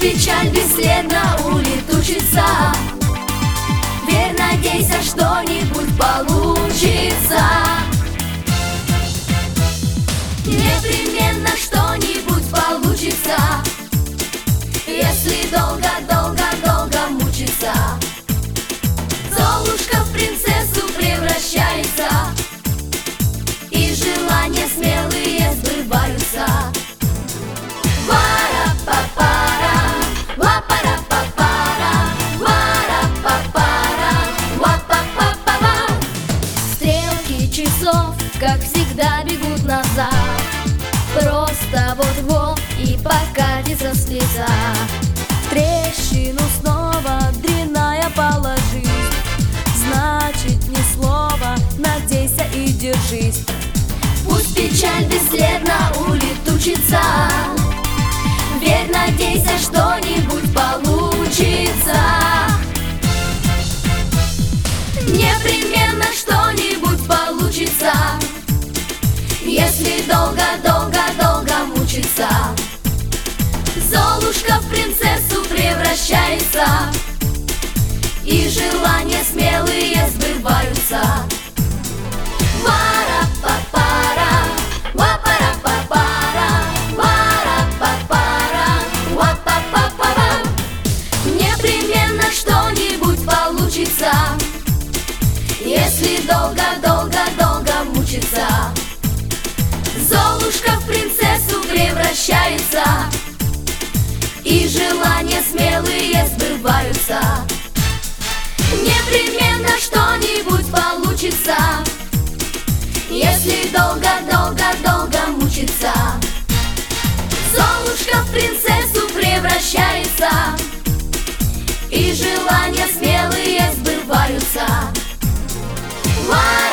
печаль бесследно улетучится. Верь, надейся, что-нибудь получится. Непременно что-нибудь получится, если долго-долго-долго мучиться. Золушка в принцессу превращается, и желания смелые сбываются. Ва-ра-па-пара, ва-пара-па-пара, ва-ра-па-пара, ва-па-па-па-па. Стрелки часов, как всегда, бегут назад. Просто вот-вот и покатится слеза. В трещину снова дрянная положись. Значит, ни слова, надейся и держись. Пусть печаль бесследно улетучится. Верь, надейся, что-нибудь получится. Непременно что-нибудь получится, если долго-долго-долго мучиться. Золушка в принцессу превращается, и желания смелые сбываются. Ва-ра-па-пара, ва-пара-па-пара, ва-ра-па-пара, ва-па-па-па-па. Непременно что-нибудь получится, если долго-долго-долго мучиться. Золушка в принцессу превращается, и желания смелые сбываются. Непременно что-нибудь получится, если долго-долго-долго мучиться. Золушка в принцессу превращается, и желания смелые сбываются.